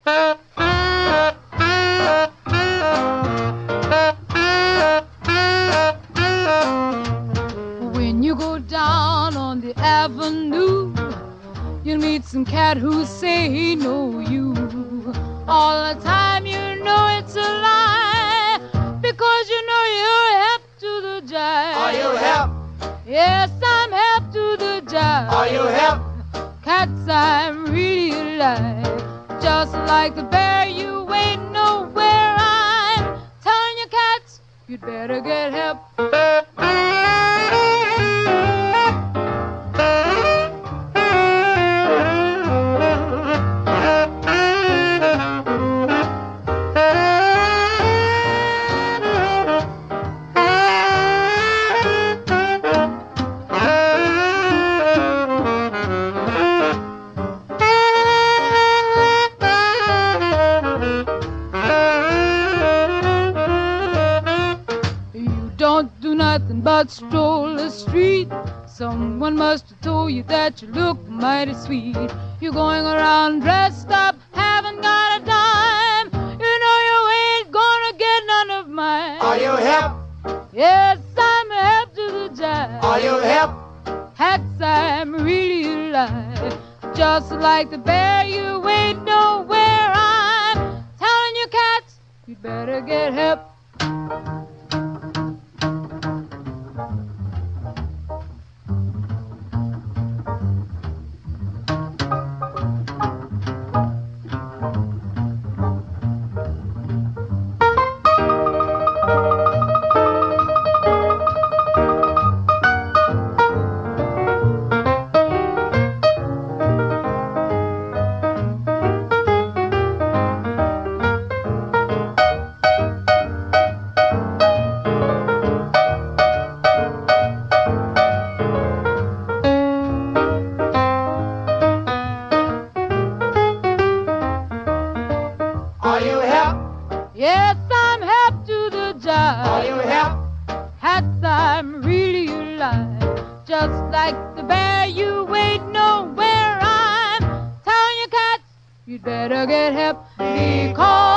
When you go down on the avenue, you'll meet some cat who say he know you. All the time you know it's a lie, because you know you're hep to the jive. Are you hep? Yes, I'm hep to the jive. Are you hep? Cats I'm really alive. Just like the bear, you ain't nowhere. I'm telling you, cats, you'd better get hep. Don't do nothing but stroll the street. Someone must have told you that you look mighty sweet. You're going around dressed up, haven't got a dime. You know you ain't gonna get none of mine. Are you hep? Yes, I'm hep to the jive. Are you hep? Hats, I'm really alive. Just like the bear, you ain't nowhere. I'm telling you, cats, you'd better get hep. Are you hep? Yes, I'm hep to the jive. Are you hep? Hats, I'm really alive. Just like the bear, you ain't nowhere. I'm telling you, cats, you'd better get hep, because